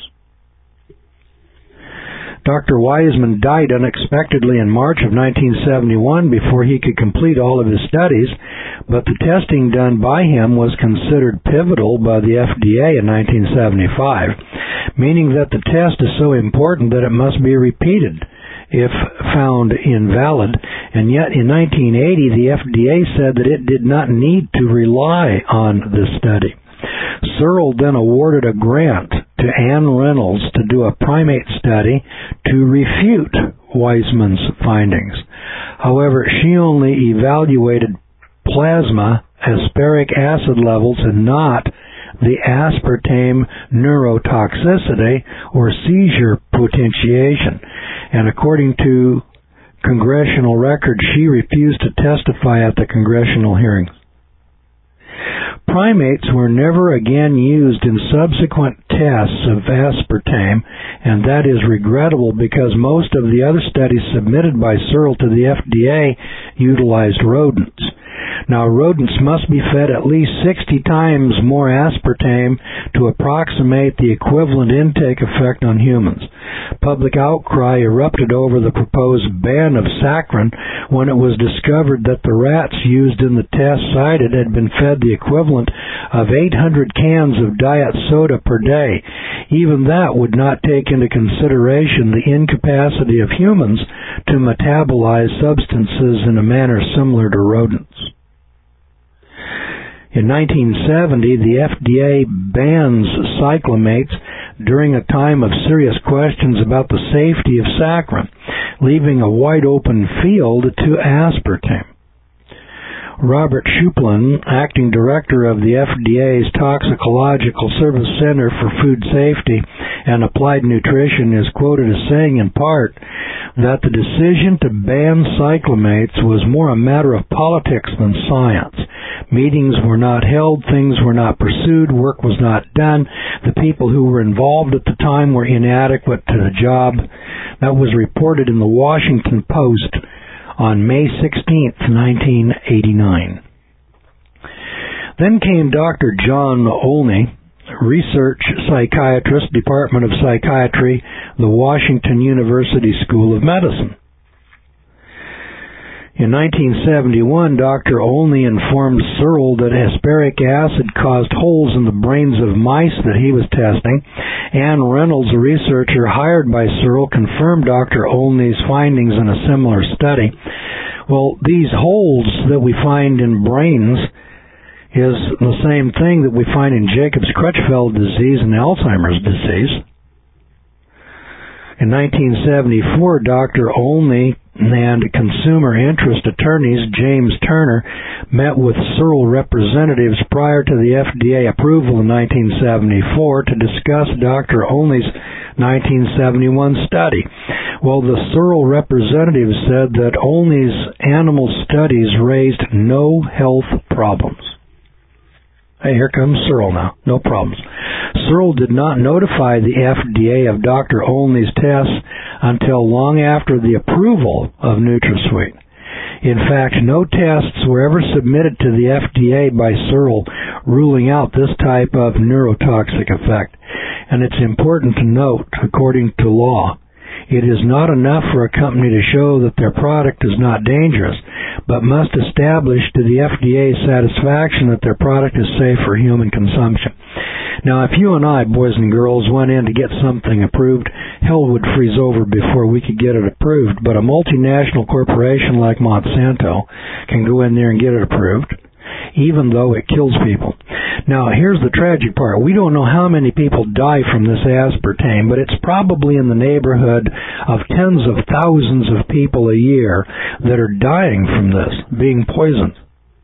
Doctor Weissman died unexpectedly in March of nineteen seventy-one before he could complete all of his studies, but the testing done by him was considered pivotal by the F D A in nineteen seventy-five, meaning that the test is so important that it must be repeated if found invalid, and yet in nineteen eighty the F D A said that it did not need to rely on this study. Searle then awarded a grant to Ann Reynolds to do a primate study to refute Weissman's findings. However, she only evaluated plasma aspartic acid levels and not the aspartame neurotoxicity or seizure potentiation. And according to congressional records, she refused to testify at the congressional hearings. Primates were never again used in subsequent tests of aspartame, and that is regrettable because most of the other studies submitted by Searle to the F D A utilized rodents. Now, rodents must be fed at least sixty times more aspartame to approximate the equivalent intake effect on humans. Public outcry erupted over the proposed ban of saccharin when it was discovered that the rats used in the test cited had been fed the equivalent of eight hundred cans of diet soda per day. Even that would not take into consideration the incapacity of humans to metabolize substances in a manner similar to rodents. In nineteen seventy, the F D A bans cyclamates during a time of serious questions about the safety of saccharin, leaving a wide open field to aspartame. Robert Schuplin, acting director of the F D A's Toxicological Service Center for Food Safety and Applied Nutrition, is quoted as saying in part that the decision to ban cyclamates was more a matter of politics than science. Meetings were not held, things were not pursued, work was not done. The people who were involved at the time were inadequate to the job. That was reported in the Washington Post on May sixteenth, nineteen eighty-nine. Then came Doctor John Olney, research psychiatrist, Department of Psychiatry, the Washington University School of Medicine. In nineteen seventy-one, Doctor Olney informed Searle that aspartic acid caused holes in the brains of mice that he was testing. Ann Reynolds, a researcher hired by Searle, confirmed Doctor Olney's findings in a similar study. Well, these holes that we find in brains is the same thing that we find in Jacobs-Creutzfeldt disease and Alzheimer's disease. In nineteen seventy-four, Doctor Olney and consumer interest attorneys James Turner met with Searle representatives prior to the F D A approval in nineteen seventy-four to discuss Doctor Olney's nineteen seventy-one study. Well, the Searle representatives said that Olney's animal studies raised no health problems. Hey, here comes Searle now. No problems. Searle did not notify the F D A of Doctor Olney's tests until long after the approval of NutraSweet. In fact, no tests were ever submitted to the F D A by Searle ruling out this type of neurotoxic effect. And it's important to note, according to law, it is not enough for a company to show that their product is not dangerous, but must establish to the F D A's satisfaction that their product is safe for human consumption. Now, if you and I, boys and girls, went in to get something approved, hell would freeze over before we could get it approved. But a multinational corporation like Monsanto can go in there and get it approved, even though it kills people. Now, here's the tragic part. We don't know how many people die from this aspartame, but it's probably in the neighborhood of tens of thousands of people a year that are dying from this, being poisoned.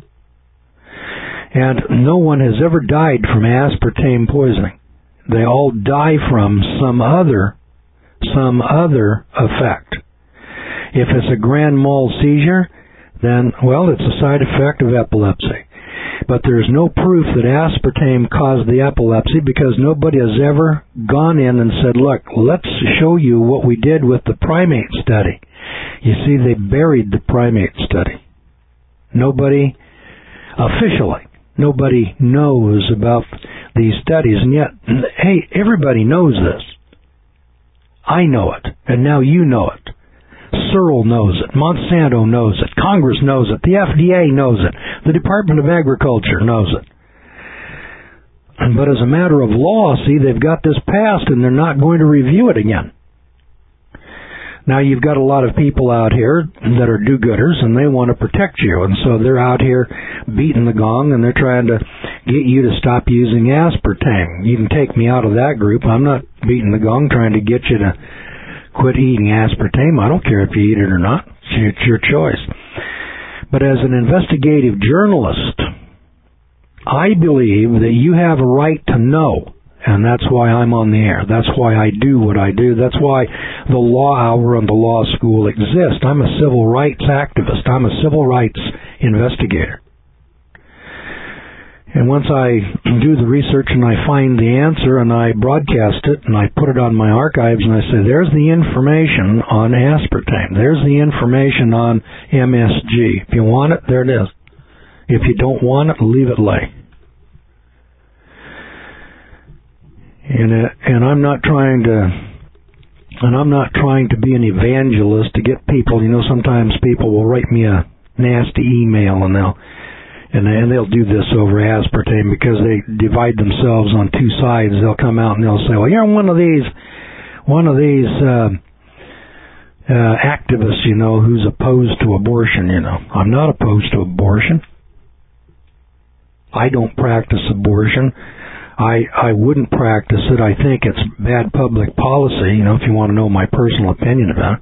And no one has ever died from aspartame poisoning. They all die from some other, some other effect. If it's a grand mal seizure, then, well, it's a side effect of epilepsy. But there's no proof that aspartame caused the epilepsy because nobody has ever gone in and said, look, let's show you what we did with the primate study. You see, they buried the primate study. Nobody, officially, nobody knows about these studies. And yet, hey, everybody knows this. I know it, and now you know it. Searle knows it. Monsanto knows it. Congress knows it. The F D A knows it. The Department of Agriculture knows it. But as a matter of law, see, they've got this passed and they're not going to review it again. Now, you've got a lot of people out here that are do-gooders and they want to protect you. And so they're out here beating the gong and they're trying to get you to stop using aspartame. You can take me out of that group. I'm not beating the gong trying to get you to quit eating aspartame. I don't care if you eat it or not. It's your choice. But as an investigative journalist, I believe that you have a right to know, and that's why I'm on the air. That's why I do what I do. That's why the Law Hour and the Law School exist. I'm a civil rights activist. I'm a civil rights investigator. And once I do the research and I find the answer and I broadcast it and I put it on my archives and I say, there's the information on aspartame. There's the information on M S G. If you want it, there it is. If you don't want it, leave it lay. And uh, and I'm not trying to and I'm not trying to be an evangelist to get people. You know, sometimes people will write me a nasty email and they'll And, and they'll do this over aspartame because they divide themselves on two sides. They'll come out and they'll say, well, you're one of these, one of these uh, uh, activists, you know, who's opposed to abortion, you know. I'm not opposed to abortion. I don't practice abortion. I, I wouldn't practice it. I think it's bad public policy, you know, if you want to know my personal opinion about it.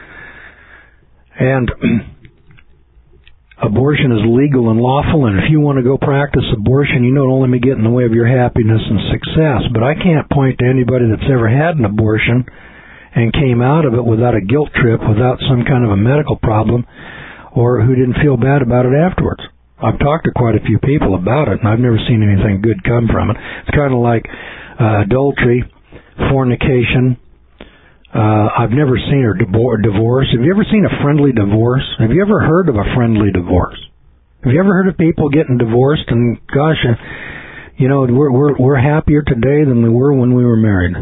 And abortion is legal and lawful, and if you want to go practice abortion, you know it'll only get in the way of your happiness and success. But I can't point to anybody that's ever had an abortion and came out of it without a guilt trip, without some kind of a medical problem, or who didn't feel bad about it afterwards. I've talked to quite a few people about it, and I've never seen anything good come from it. It's kind of like uh, adultery, fornication. Uh, I've never seen a divorce. Have you ever seen a friendly divorce? Have you ever heard of a friendly divorce? Have you ever heard of people getting divorced? And gosh, uh, you know, we're we're we're happier today than we were when we were married.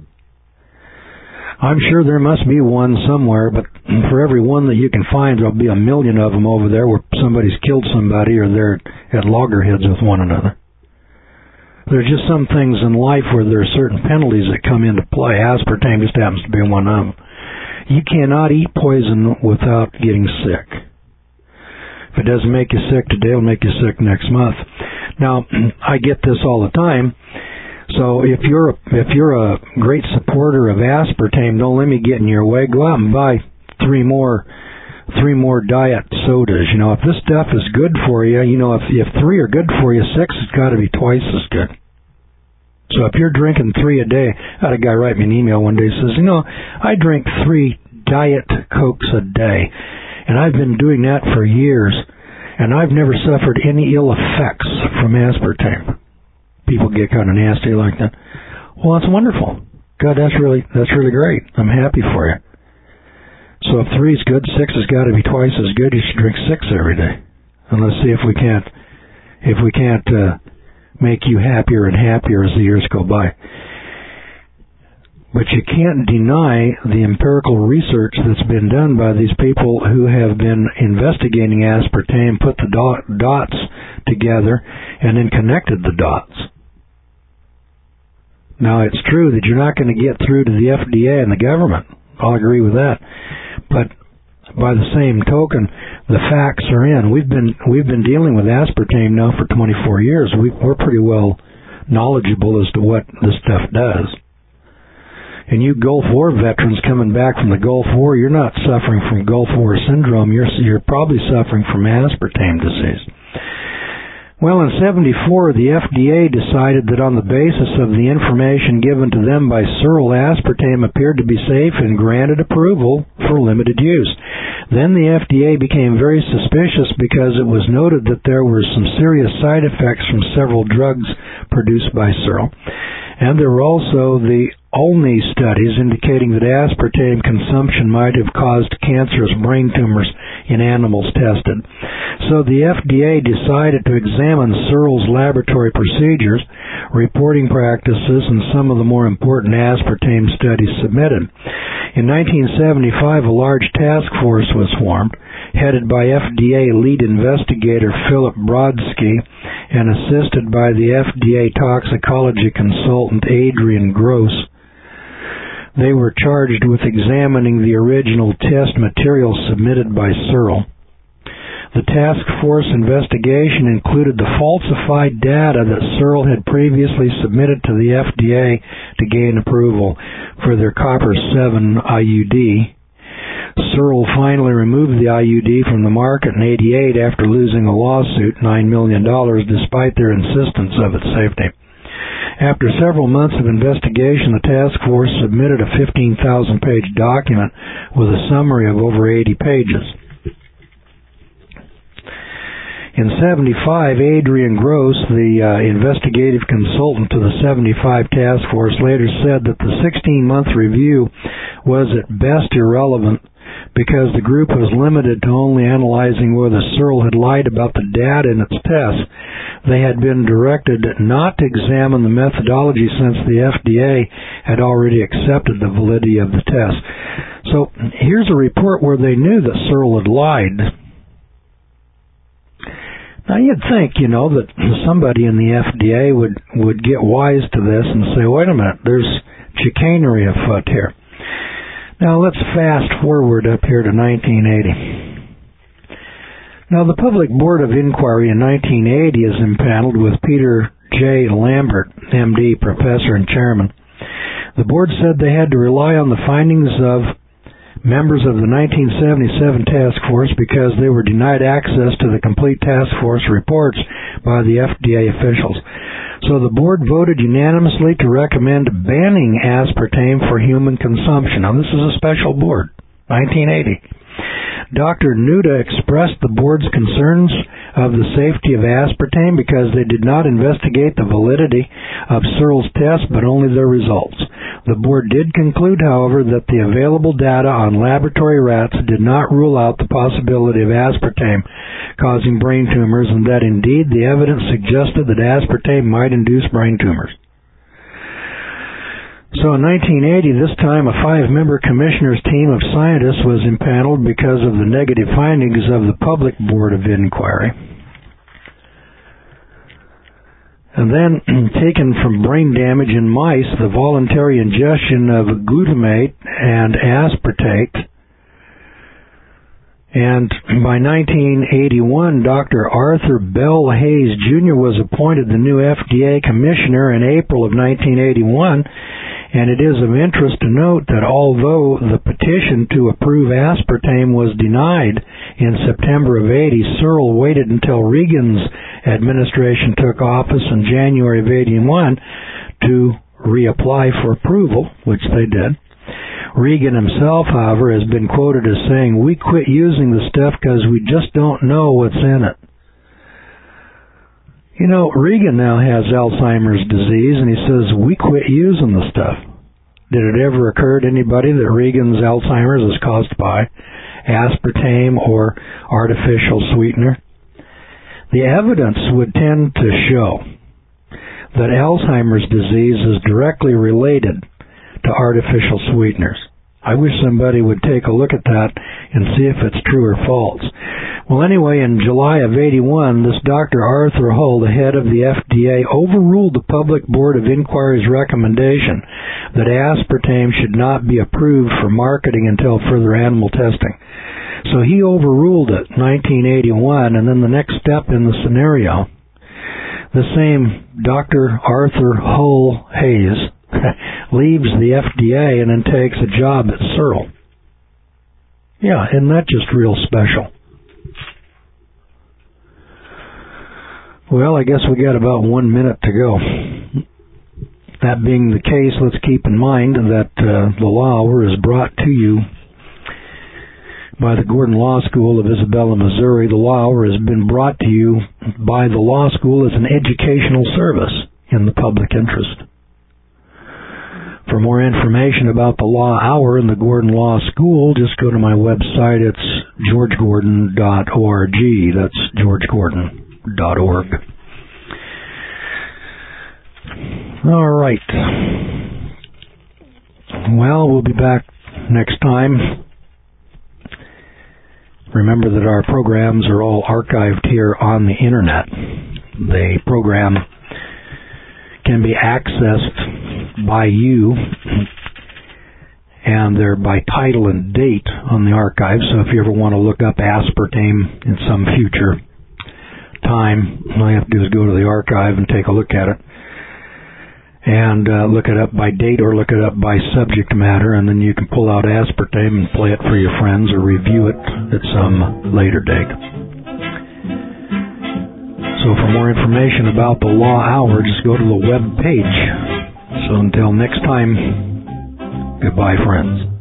I'm sure there must be one somewhere, but for every one that you can find, there'll be a million of them over there where somebody's killed somebody or they're at loggerheads with one another. There's just some things in life where there are certain penalties that come into play. Aspartame just happens to be one of them. You cannot eat poison without getting sick. If it doesn't make you sick today, it'll make you sick next month. Now, I get this all the time. So if you're a, if you're a great supporter of aspartame, don't let me get in your way. Go out and buy three more three more diet sodas. You know, if this stuff is good for you, you know, if if three are good for you, six has got to be twice as good. So if you're drinking three a day, I had a guy write me an email one day, says, you know, I drink three Diet Cokes a day, and I've been doing that for years, and I've never suffered any ill effects from aspartame. People get kind of nasty like that. Well, that's wonderful. God, that's really that's really great. I'm happy for you. So if three is good, six has got to be twice as good. You should drink six every day. And let's see if we can't if we can't uh, make you happier and happier as the years go by. But you can't deny the empirical research that's been done by these people who have been investigating aspartame, put the dot, dots together, and then connected the dots. Now, it's true that you're not going to get through to the F D A and the government. I'll agree with that. But by the same token, the facts are in. We've been we've been dealing with aspartame now for twenty-four years. We, we're pretty well knowledgeable as to what this stuff does. And you Gulf War veterans coming back from the Gulf War, you're not suffering from Gulf War syndrome. You're you're probably suffering from aspartame disease. Well, in seventy-four, the F D A decided that on the basis of the information given to them by Searle, aspartame appeared to be safe and granted approval for limited use. Then the F D A became very suspicious because it was noted that there were some serious side effects from several drugs produced by Searle. And there were also the Olney studies indicating that aspartame consumption might have caused cancerous brain tumors in animals tested. So the F D A decided to examine Searle's laboratory procedures, reporting practices, and some of the more important aspartame studies submitted. In nineteen seventy-five, a large task force was formed, headed by F D A lead investigator Philip Brodsky and assisted by the F D A toxicology consultant Adrian Gross. They were charged with examining the original test material submitted by Searle. The task force investigation included the falsified data that Searle had previously submitted to the F D A to gain approval for their Copper seven I U D. Searle finally removed the I U D from the market in eighty-eight after losing a lawsuit, nine million dollars, despite their insistence of its safety. After several months of investigation, the task force submitted a fifteen thousand page document with a summary of over eighty pages. In seventy-five, Adrian Gross, the uh, investigative consultant to the seventy-five task force, later said that the sixteen-month review was at best irrelevant because the group was limited to only analyzing whether Searle had lied about the data in its tests. They had been directed not to examine the methodology since the F D A had already accepted the validity of the test. So here's a report where they knew that Searle had lied. Now you'd think, you know, that somebody in the F D A would, would get wise to this and say, wait a minute, there's chicanery afoot here. Now let's fast forward up here to nineteen eighty. Now the Public Board of Inquiry in nineteen eighty is impaneled with Peter J. Lambert, M D, professor and chairman. The board said they had to rely on the findings of members of the nineteen seventy-seven task force because they were denied access to the complete task force reports by the F D A officials. So the board voted unanimously to recommend banning aspartame for human consumption. Now this is a special board, nineteen eighty. Doctor Nuda expressed the board's concerns of the safety of aspartame because they did not investigate the validity of Searle's test, but only their results. The board did conclude, however, that the available data on laboratory rats did not rule out the possibility of aspartame causing brain tumors, and that indeed the evidence suggested that aspartame might induce brain tumors. So in nineteen eighty, this time a five-member commissioner's team of scientists was impaneled because of the negative findings of the Public Board of Inquiry. And then, taken from brain damage in mice, the voluntary ingestion of glutamate and aspartate. And by nineteen eighty-one, Doctor Arthur Bell Hayes Junior was appointed the new F D A commissioner in April of nineteen eighty-one. And it is of interest to note that although the petition to approve aspartame was denied in September of eighty, Searle waited until Reagan's administration took office in January of eighty-one to reapply for approval, which they did. Reagan himself, however, has been quoted as saying, "We quit using the stuff because we just don't know what's in it." You know, Reagan now has Alzheimer's disease, and he says, we quit using the stuff. Did it ever occur to anybody that Reagan's Alzheimer's is caused by aspartame or artificial sweetener? The evidence would tend to show that Alzheimer's disease is directly related to artificial sweeteners. I wish somebody would take a look at that and see if it's true or false. Well, anyway, in July of eighty-one, this Doctor Arthur Hull, the head of the F D A, overruled the Public Board of Inquiry's recommendation that aspartame should not be approved for marketing until further animal testing. So he overruled it in nineteen eighty-one, and then the next step in the scenario, the same Doctor Arthur Hull Hayes leaves the F D A and then takes a job at Searle. Yeah, isn't that just real special? Well, I guess we got about one minute to go. That being the case, let's keep in mind that uh, the Law Hour is brought to you by the Gordon Law School of Isabella, Missouri. The Law Hour has been brought to you by the Law School as an educational service in the public interest. For more information about the Law Hour and the Gordon Law School, just go to my website. It's george gordon dot org. That's george gordon dot org. All right. Well, we'll be back next time. Remember that our programs are all archived here on the Internet. The program can be accessed by you, and they're by title and date on the archive. So if you ever want to look up aspartame in some future time, all you have to do is go to the archive and take a look at it. And uh, look it up by date or look it up by subject matter, and then you can pull out aspartame and play it for your friends or review it at some later date. So for more information about the Law Hour, just go to the web page. So until next time, goodbye, friends.